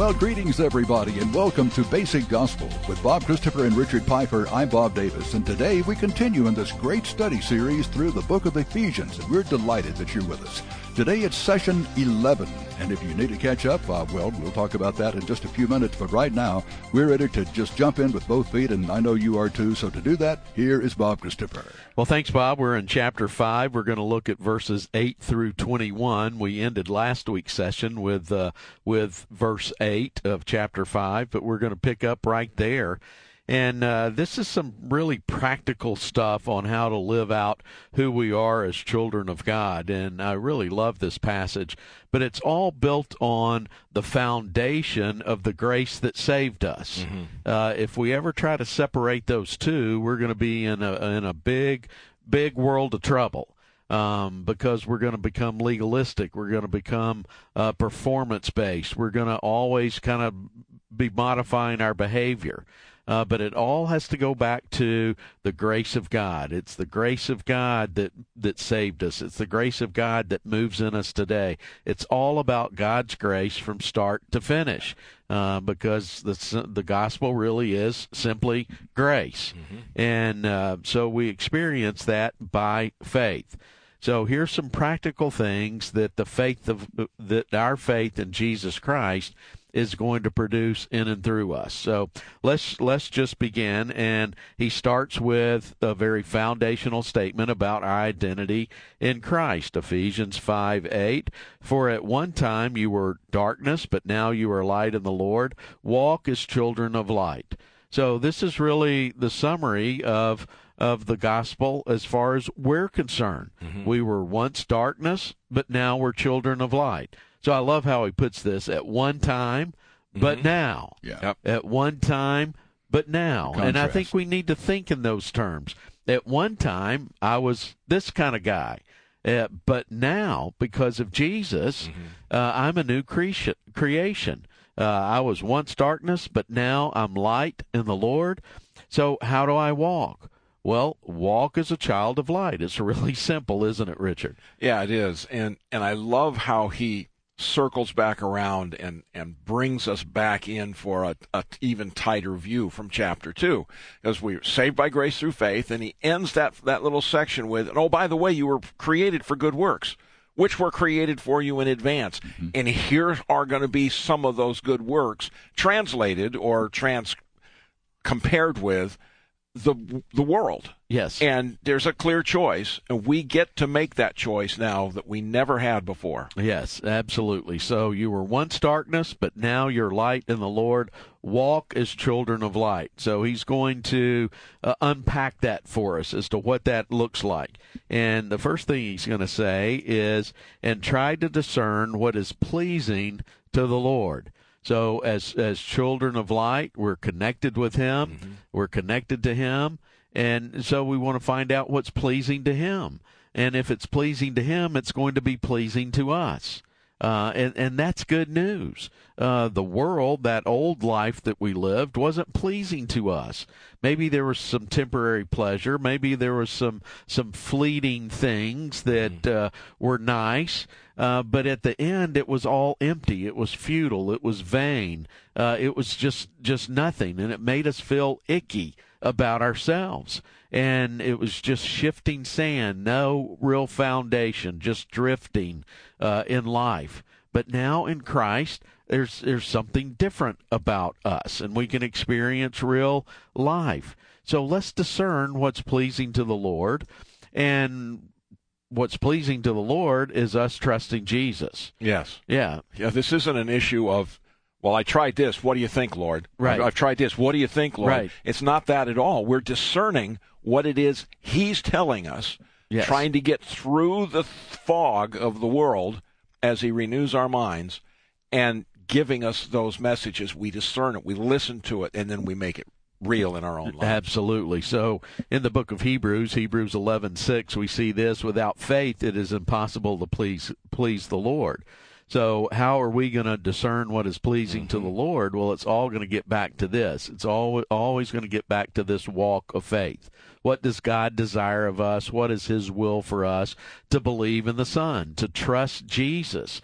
Well, greetings, everybody, and welcome to Basic Gospel. With Bob Christopher and Richard Piper, I'm Bob Davis, and today we continue in this great study series through the book of Ephesians, and we're delighted that you're with us. Today it's session 11, and if you need to catch up, we'll talk about that in just a few minutes, but right now, we're ready to just jump in with both feet, and I know you are too, so to do that, here is Bob Christopher. Well, thanks, Bob. We're in chapter 5. We're going to look at verses 8 through 21. We ended last week's session with verse 8 of chapter 5, but we're going to pick up right there. And this is some really practical stuff on how to live out who we are as children of God. And I really love this passage. But it's all built on the foundation of the grace that saved us. Mm-hmm. If we ever try to separate those two, we're going to be in a big world of trouble. Because we're going to become legalistic. We're going to become performance-based. We're going to always kind of be modifying our behavior. But it all has to go back to the grace of God. It's the grace of God that saved us. It's the grace of God that moves in us today. It's all about God's grace from start to finish, because the gospel really is simply grace. Mm-hmm. And so we experience that by faith. So here's some practical things that our faith in Jesus Christ is going to produce in and through us. So let's just begin. And he starts with a very foundational statement about our identity in Christ. Ephesians 5:8. For at one time you were darkness, but now you are light in the Lord. Walk as children of light. So this is really the summary of the gospel as far as we're concerned. Mm-hmm. We were once darkness, but now we're children of light. So I love how he puts this: at one time, but mm-hmm. now. Yeah. Yep. At one time, but now. Contrast. And I think we need to think in those terms. At one time, I was this kind of guy. But now, because of Jesus, mm-hmm. I'm a new creation. I was once darkness, but now I'm light in the Lord. So how do I walk? Well, walk as a child of light. It's really simple, isn't it, Richard? Yeah, it is. And I love how he circles back around and brings us back in for a even tighter view from chapter 2. Because we're saved by grace through faith, and he ends that little section with, and oh, by the way, you were created for good works, which were created for you in advance. Mm-hmm. And here are going to be some of those good works translated or compared with the world. Yes. And there's a clear choice, and we get to make that choice now that we never had before. Yes, absolutely. So you were once darkness, but now you're light in the Lord. Walk as children of light. So he's going to unpack that for us as to what that looks like. And the first thing he's going to say is, and try to discern what is pleasing to the Lord. So as children of light, we're connected with him. Mm-hmm. We're connected to him. And so we want to find out what's pleasing to him. And if it's pleasing to him, it's going to be pleasing to us. And that's good news. The world, that old life that we lived, wasn't pleasing to us. Maybe there was some temporary pleasure. Maybe there was some fleeting things that were nice. But at the end, it was all empty. It was futile. It was vain. It was just nothing. And it made us feel icky about ourselves. And it was just shifting sand, no real foundation, just drifting in life. But now in Christ, there's something different about us, and we can experience real life. So let's discern what's pleasing to the Lord. And what's pleasing to the Lord is us trusting Jesus. Yes. Yeah. Yeah. This isn't an issue of, well, I tried this. What do you think, Lord? Right. I've tried this. What do you think, Lord? Right. It's not that at all. We're discerning what it is he's telling us, yes. Trying to get through the fog of the world as he renews our minds and giving us those messages. We discern it, we listen to it, and then we make it real in our own lives. Absolutely. So in the book of Hebrews 11:6, we see this: without faith it is impossible to please the Lord. So how are we going to discern what is pleasing to the Lord? Well, it's all going to get back to this. It's always going to get back to this walk of faith. What does God desire of us? What is his will for us? To believe in the Son, to trust Jesus.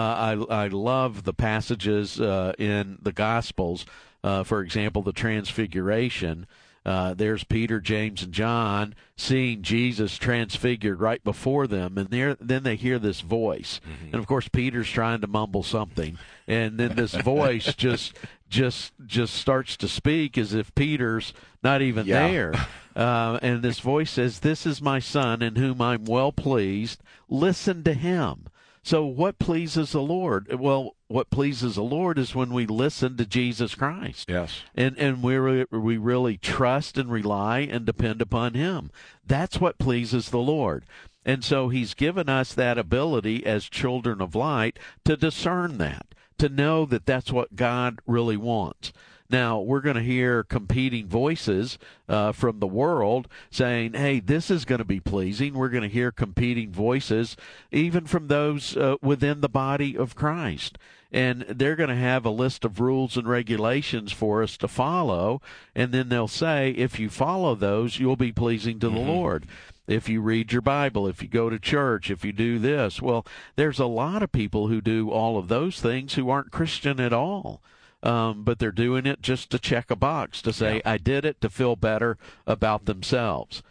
I love the passages in the Gospels. For example, the Transfiguration. There's Peter, James, and John seeing Jesus transfigured right before them, and then they hear this voice. Mm-hmm. And of course, Peter's trying to mumble something, and then this voice just starts to speak as if Peter's not even there. And this voice says, "This is my Son, in whom I'm well pleased. Listen to him." So what pleases the Lord? Well, what pleases the Lord is when we listen to Jesus Christ. Yes. And we really trust and rely and depend upon him. That's what pleases the Lord. And so he's given us that ability as children of light to discern that, to know that that's what God really wants. Now, we're going to hear competing voices from the world saying, hey, this is going to be pleasing. We're going to hear competing voices even from those within the body of Christ. And they're going to have a list of rules and regulations for us to follow. And then they'll say, if you follow those, you'll be pleasing to the Lord. If you read your Bible, if you go to church, if you do this. Well, there's a lot of people who do all of those things who aren't Christian at all. But they're doing it just to check a box, to say, I did it, to feel better about themselves.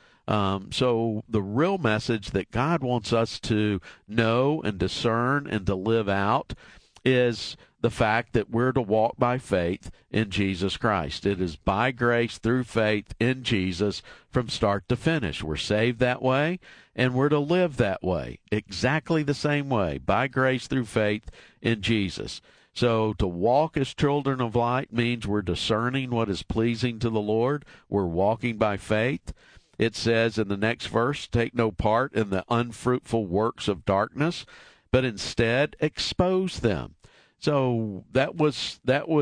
So the real message that God wants us to know and discern and to live out is the fact that we're to walk by faith in Jesus Christ. It is by grace through faith in Jesus from start to finish. We're saved that way, and we're to live that way, exactly the same way, by grace through faith in Jesus. So to walk as children of light means we're discerning what is pleasing to the Lord. We're walking by faith. It says in the next verse, take no part in the unfruitful works of darkness, but instead expose them. So that was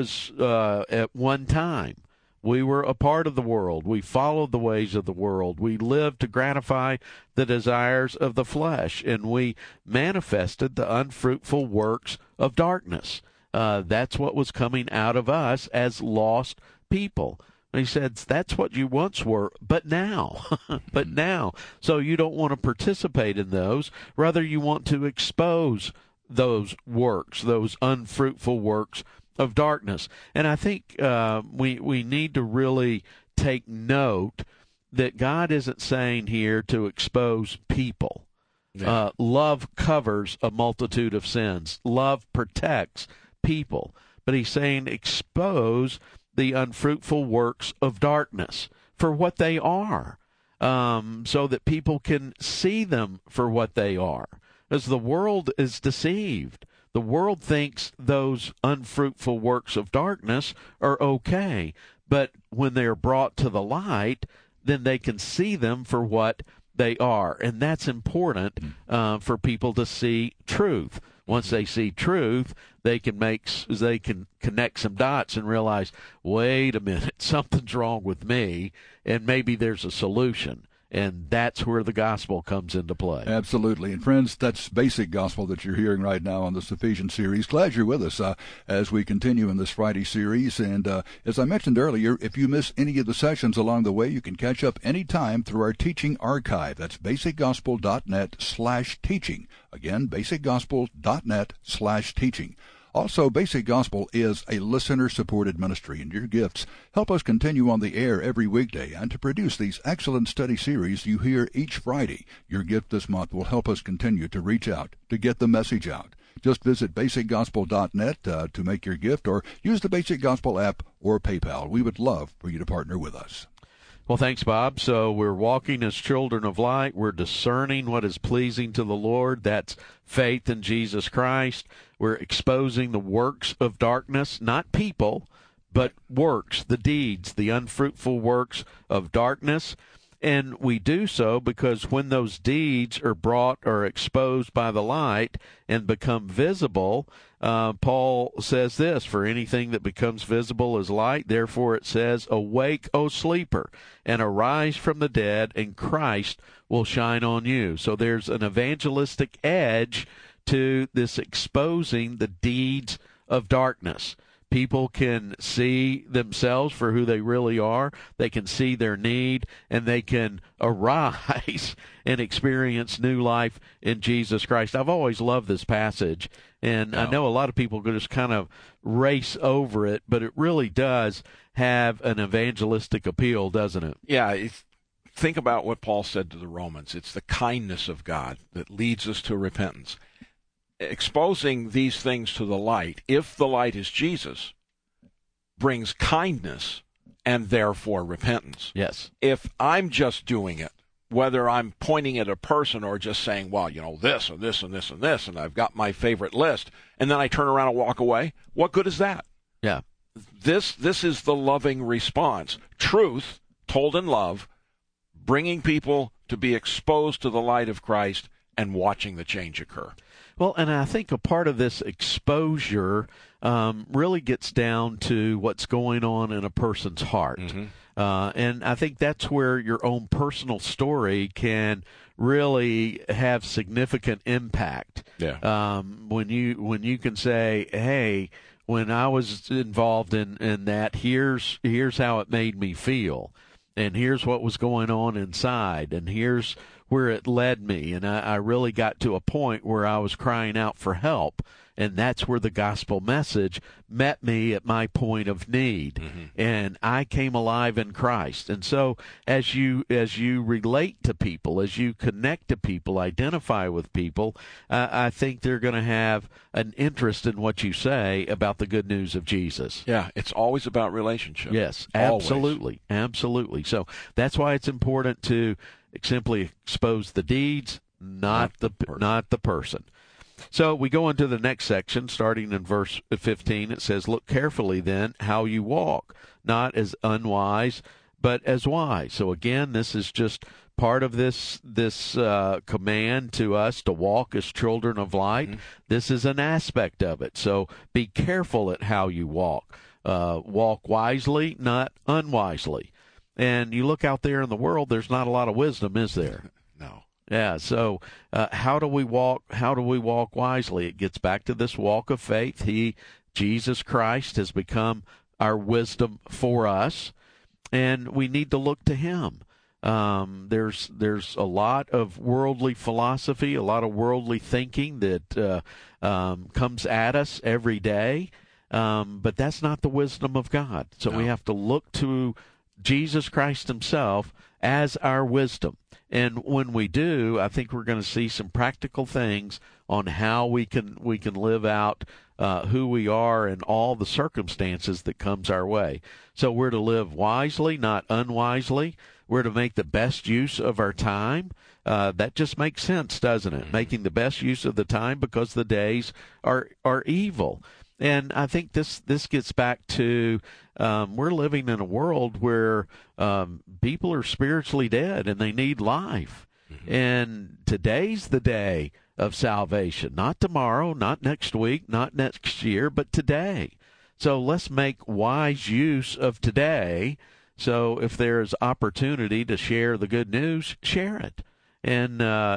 at one time. We were a part of the world. We followed the ways of the world. We lived to gratify the desires of the flesh, and we manifested the unfruitful works of darkness. That's what was coming out of us as lost people. And he said, that's what you once were, but now. But now. So you don't want to participate in those. Rather, you want to expose those works, those unfruitful works of darkness. And I think we need to really take note that God isn't saying here to expose people. Yeah. Love covers a multitude of sins. Love protects people. But he's saying expose the unfruitful works of darkness for what they are, so that people can see them for what they are. As the world is deceived. The world thinks those unfruitful works of darkness are okay, but when they're brought to the light, then they can see them for what they are. And that's important for people to see truth. Once they see truth, they can connect some dots and realize, wait a minute, something's wrong with me, and maybe there's a solution. And that's where the gospel comes into play. Absolutely. And friends, that's basic gospel that you're hearing right now on this Ephesians series. Glad you're with us as we continue in this Friday series. And as I mentioned earlier, if you miss any of the sessions along the way, you can catch up anytime through our teaching archive. That's basicgospel.net/teaching. Again, basicgospel.net/teaching. Also, Basic Gospel is a listener-supported ministry, and your gifts help us continue on the air every weekday and to produce these excellent study series you hear each Friday. Your gift this month will help us continue to reach out, to get the message out. Just visit basicgospel.net to make your gift, or use the Basic Gospel app or PayPal. We would love for you to partner with us. Well, thanks, Bob. So we're walking as children of light. We're discerning what is pleasing to the Lord. That's faith in Jesus Christ. We're exposing the works of darkness, not people, but works, the deeds, the unfruitful works of darkness. And we do so because when those deeds are brought or exposed by the light and become visible, Paul says this, for anything that becomes visible is light. Therefore it says, awake, O sleeper, and arise from the dead, and Christ will shine on you. So there's an evangelistic edge to this exposing the deeds of darkness. people can see themselves for who they really are. They can see their need, and they can arise and experience new life in Jesus Christ. I've always loved this passage, and I know a lot of people just kind of race over it, but it really does have an evangelistic appeal, doesn't it? Yeah, think about what Paul said to the Romans. It's the kindness of God that leads us to repentance. Exposing these things to the light, if the light is Jesus, brings kindness and therefore repentance. Yes. If I'm just doing it, whether I'm pointing at a person or just saying, well, this and this and this and this, and I've got my favorite list, and then I turn around and walk away, what good is that? Yeah. This is the loving response. Truth, told in love, bringing people to be exposed to the light of Christ and watching the change occur. Well, and I think a part of this exposure really gets down to what's going on in a person's heart. Mm-hmm. And I think that's where your own personal story can really have significant impact. Yeah. When you can say, hey, when I was involved in that, here's how it made me feel. And here's what was going on inside, and here's where it led me. And I really got to a point where I was crying out for help, and that's where the gospel message met me at my point of need. Mm-hmm. And I came alive in Christ. And so as you relate to people, as you connect to people, identify with people, I think they're going to have an interest in what you say about the good news of Jesus. Yeah, it's always about relationship. Yes, always. Absolutely. Absolutely. So that's why it's important to simply expose the deeds, not the person. So we go into the next section, starting in verse 15. It says, "Look carefully then how you walk, not as unwise, but as wise." So again, this is just part of this command to us to walk as children of light. Mm-hmm. This is an aspect of it. So be careful at how you walk. Walk wisely, not unwisely. And you look out there in the world, there's not a lot of wisdom, is there? No. Yeah, so how do we walk? How do we walk wisely? It gets back to this walk of faith. Jesus Christ, has become our wisdom for us, and we need to look to Him. There's a lot of worldly philosophy, a lot of worldly thinking that comes at us every day, but that's not the wisdom of God. So we have to look to Jesus Christ Himself as our wisdom. And when we do, I think we're going to see some practical things on how we can live out who we are in all the circumstances that comes our way. So we're to live wisely, not unwisely. We're to make the best use of our time. That just makes sense, doesn't it? Making the best use of the time, because the days are evil. And I think this gets back to we're living in a world where people are spiritually dead and they need life. Mm-hmm. And today's the day of salvation. Not tomorrow, not next week, not next year, but today. So let's make wise use of today. So if there's opportunity to share the good news, share it. And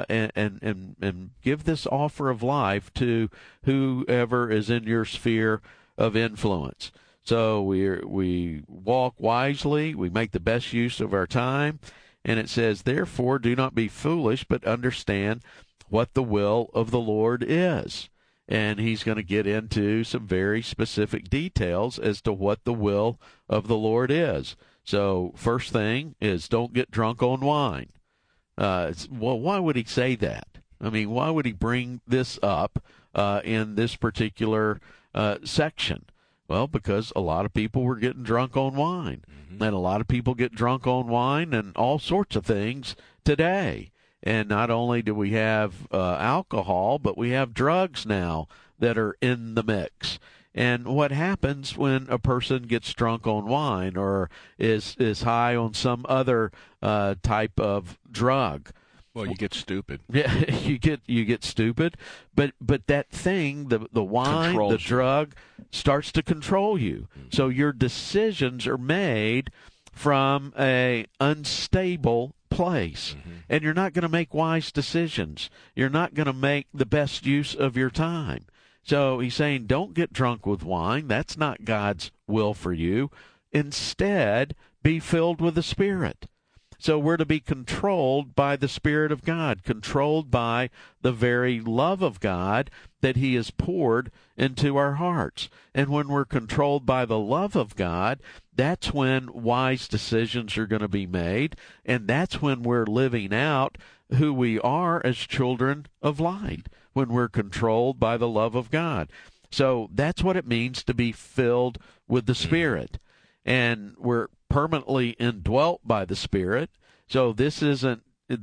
give this offer of life to whoever is in your sphere of influence. So we walk wisely, we make the best use of our time, and it says, "Therefore do not be foolish, but understand what the will of the Lord is." And he's going to get into some very specific details as to what the will of the Lord is. So first thing is, don't get drunk on wine. Well, why would he say that? I mean, why would he bring this up in this particular section? Well, because a lot of people were getting drunk on wine. Mm-hmm. And a lot of people get drunk on wine and all sorts of things today. And not only do we have alcohol, but we have drugs now that are in the mix. And what happens when a person gets drunk on wine or is high on some other type of drug? Well, you get stupid. Yeah, you get stupid. But that thing, the wine, controls the drug, starts to control you. Mm-hmm. So your decisions are made from a unstable place. Mm-hmm. And you're not going to make wise decisions. You're not going to make the best use of your time. So he's saying, don't get drunk with wine. That's not God's will for you. Instead, be filled with the Spirit. So we're to be controlled by the Spirit of God, controlled by the very love of God that he has poured into our hearts. And when we're controlled by the love of God, that's when wise decisions are going to be made, and that's when we're living out who we are as children of light, when we're controlled by the love of God. So that's what it means to be filled with the Spirit. And we're permanently indwelt by the Spirit. So this isn't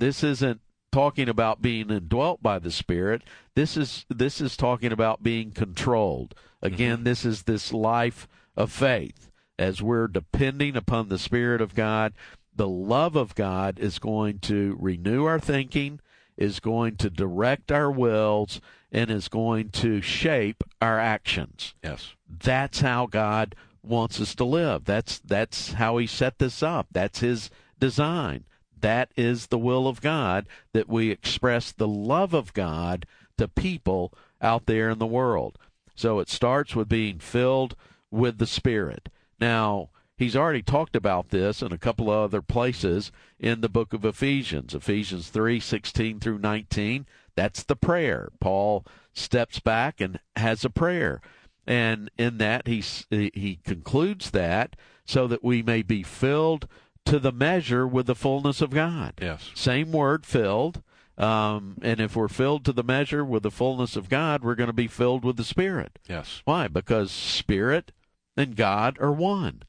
talking about being indwelt by the Spirit. This is talking about being controlled. Again, this is this life of faith. As we're depending upon the Spirit of God, the love of God is going to renew our thinking, is going to direct our wills, and is going to shape our actions. Yes. That's how God wants us to live. That's how he set this up. That's his design. That is the will of God, that we express the love of God to people out there in the world. So it starts with being filled with the Spirit. Now, he's already talked about this in a couple of other places in the book of Ephesians. Ephesians 3:16 through 19, that's the prayer. Paul steps back and has a prayer. And in that, he concludes that so that we may be filled to the measure with the fullness of God. Yes. Same word, filled. And if we're filled to the measure with the fullness of God, we're going to be filled with the Spirit. Yes. Why? Because Spirit and God are one.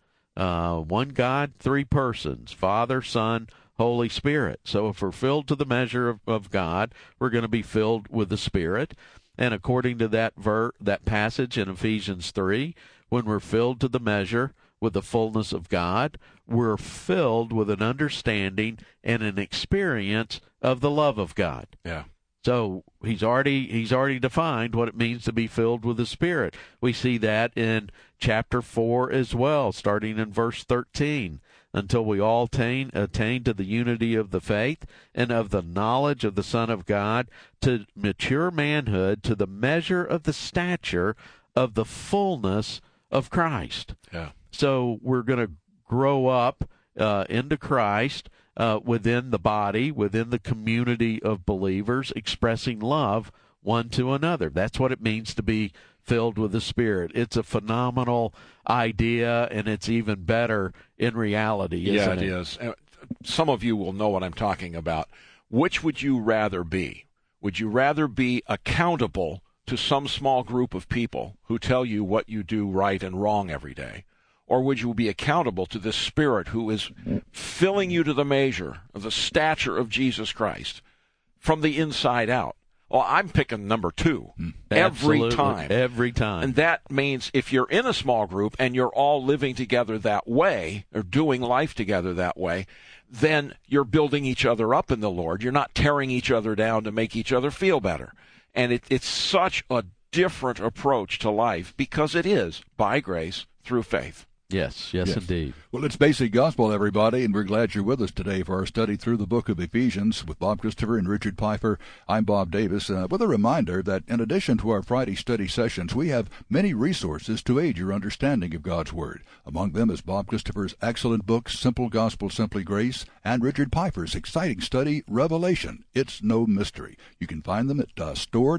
One God, three persons, Father, Son, Holy Spirit. So if we're filled to the measure of God, we're going to be filled with the Spirit. And according to that passage in Ephesians 3, when we're filled to the measure with the fullness of God, we're filled with an understanding and an experience of the love of God. Yeah. So he's already defined what it means to be filled with the Spirit. We see that in chapter 4 as well, starting in verse 13. Until we all attain to the unity of the faith and of the knowledge of the Son of God, to mature manhood, to the measure of the stature of the fullness of Christ. Yeah. So we're going to grow up into Christ within the body, within the community of believers, expressing love one to another. That's what it means to be filled with the Spirit. It's a phenomenal idea, and it's even better in reality, isn't it? Yeah, it is. Some of you will know what I'm talking about. Which would you rather be? Would you rather be accountable to some small group of people who tell you what you do right and wrong every day? Or would you be accountable to this Spirit who is filling you to the measure of the stature of Jesus Christ from the inside out? Well, I'm picking number 2 every time. Every time. And that means if you're in a small group and you're all living together that way or doing life together that way, then you're building each other up in the Lord. You're not tearing each other down to make each other feel better. And it's such a different approach to life because it is by grace through faith. Yes, indeed. Well, it's Basic Gospel, everybody, and we're glad you're with us today for our study through the book of Ephesians with Bob Christopher and Richard Pfeiffer. I'm Bob Davis, with a reminder that in addition to our Friday study sessions, we have many resources to aid your understanding of God's Word. Among them is Bob Christopher's excellent book, Simple Gospel, Simply Grace, and Richard Pfeiffer's exciting study, Revelation. It's no mystery. You can find them at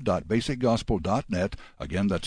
store.basicgospel.net. Again, that's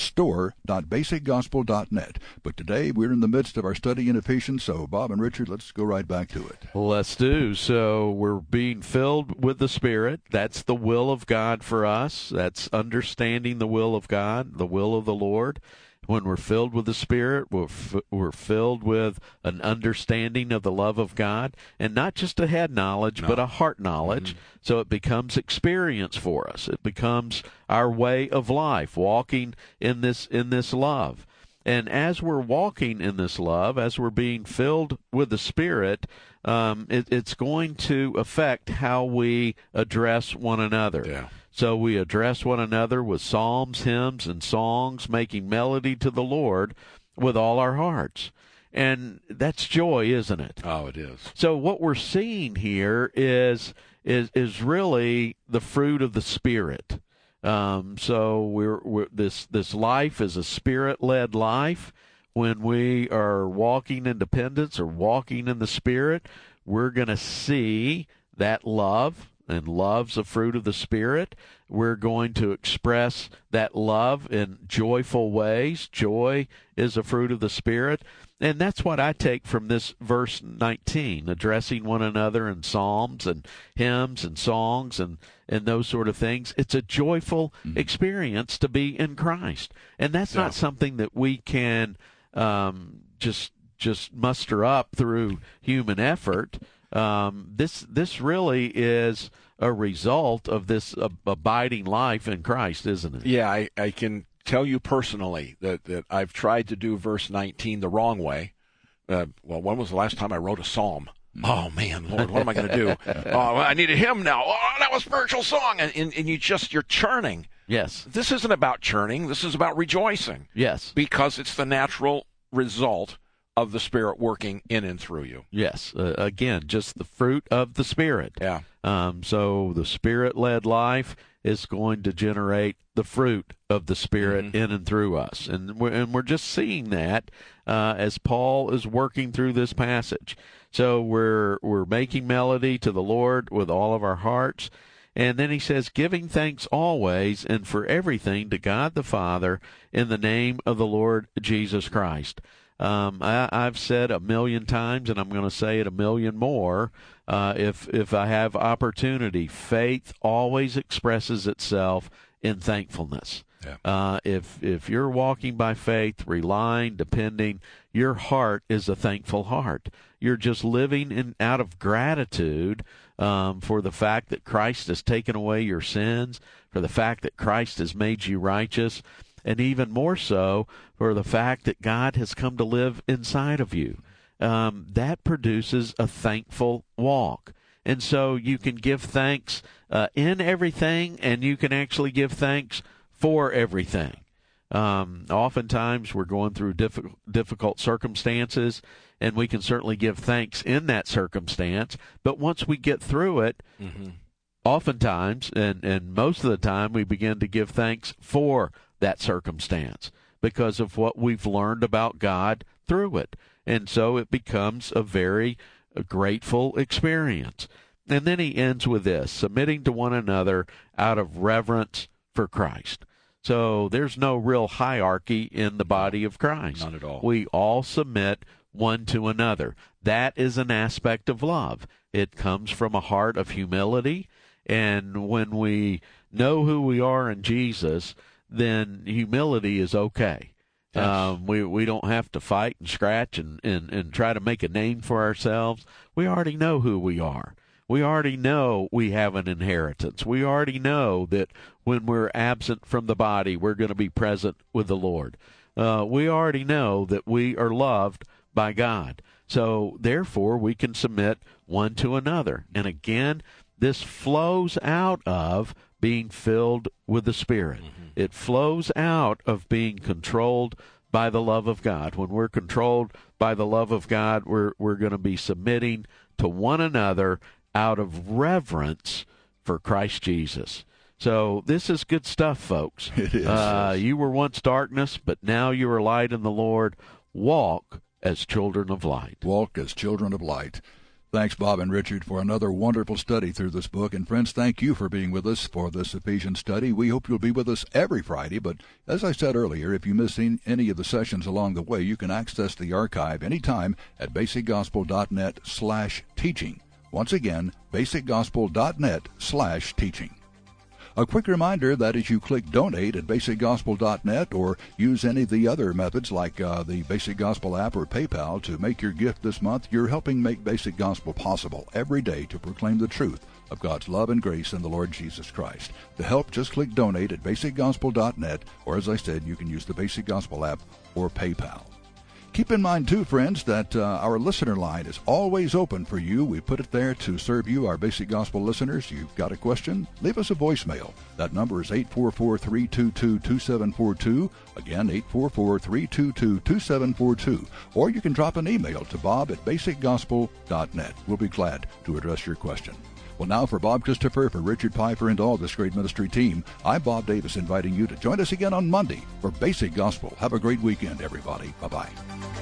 store.basicgospel.net. But today we're in the midst of our study in Ephesians, so Bob and Richard, let's go right back to it. Let's do. So we're being filled with the Spirit. That's the will of God for us. That's understanding the will of God, the will of the Lord. When we're filled with the Spirit, we're filled with an understanding of the love of God, and not just a head knowledge, but a heart knowledge. So it becomes experience for us. It becomes our way of life, walking in this love. And as we're walking in this love, as we're being filled with the Spirit, it's going to affect how we address one another. Yeah. So we address one another with psalms, hymns, and songs, making melody to the Lord with all our hearts. And that's joy, isn't it? Oh, it is. So what we're seeing here is really the fruit of the Spirit. So this life is a Spirit-led life. When we are walking in dependence or walking in the Spirit, we're going to see that love, and love's a fruit of the Spirit. We're going to express that love in joyful ways. Joy is a fruit of the Spirit. And that's what I take from this verse 19, addressing one another in psalms and hymns and songs and those sort of things. It's a joyful experience to be in Christ. And that's not something that we can just muster up through human effort. This really is a result of this abiding life in Christ, isn't it? Yeah, I can tell you personally that I've tried to do verse 19 the wrong way. When was the last time I wrote a psalm? Oh, man, Lord, what am I going to do? Oh, I need a hymn now. Oh, that was a spiritual song. And you're churning. Yes. This isn't about churning. This is about rejoicing. Yes. Because it's the natural result of the Spirit working in and through you. Yes. Again, just the fruit of the Spirit. Yeah. So the Spirit-led life is going to generate the fruit of the Spirit in and through us. And we're just seeing that as Paul is working through this passage. So we're making melody to the Lord with all of our hearts. And then he says, giving thanks always and for everything to God the Father in the name of the Lord Jesus Christ. I've said 1,000,000 times, and I'm going to say it 1,000,000 more, if I have opportunity, faith always expresses itself in thankfulness. Yeah. If you're walking by faith, relying, depending, your heart is a thankful heart. You're just living out of gratitude for the fact that Christ has taken away your sins, for the fact that Christ has made you righteous, and even more so for the fact that God has come to live inside of you. That produces a thankful walk. And so you can give thanks in everything, and you can actually give thanks for everything. Oftentimes we're going through difficult circumstances, and we can certainly give thanks in that circumstance. But once we get through it, oftentimes, and most of the time, we begin to give thanks for that circumstance because of what we've learned about God through it. And so it becomes a very grateful experience. And then he ends with this, submitting to one another out of reverence for Christ. So there's no real hierarchy in the body of Christ. Not at all. We all submit one to another. That is an aspect of love. It comes from a heart of humility. And when we know who we are in Jesus, then humility is okay. Yes. We don't have to fight and scratch and try to make a name for ourselves. We already know who we are. We already know we have an inheritance. We already know that when we're absent from the body, we're going to be present with the Lord. We already know that we are loved by God. So therefore, we can submit one to another. And again, this flows out of being filled with the Spirit. It flows out of being controlled by the love of God. When we're controlled by the love of God, we're going to be submitting to one another out of reverence for Christ Jesus. So this is good stuff, folks. It is. You were once darkness, but now you are light in the Lord. Walk as children of light. Walk as children of light. Thanks, Bob and Richard, for another wonderful study through this book. And friends, thank you for being with us for this Ephesians study. We hope you'll be with us every Friday. But as I said earlier, if you miss any of the sessions along the way, you can access the archive anytime at basicgospel.net/teaching. Once again, basicgospel.net/teaching. A quick reminder that as you click Donate at basicgospel.net or use any of the other methods like the Basic Gospel app or PayPal to make your gift this month, you're helping make Basic Gospel possible every day to proclaim the truth of God's love and grace in the Lord Jesus Christ. To help, just click Donate at basicgospel.net, or as I said, you can use the Basic Gospel app or PayPal. Keep in mind, too, friends, that our listener line is always open for you. We put it there to serve you, our Basic Gospel listeners. You've got a question? Leave us a voicemail. That number is 844-322-2742. Again, 844-322-2742. Or you can drop an email to bob@basicgospel.net. We'll be glad to address your question. Well, now for Bob Christopher, for Richard Piper, and all this great ministry team, I'm Bob Davis, inviting you to join us again on Monday for Basic Gospel. Have a great weekend, everybody. Bye-bye.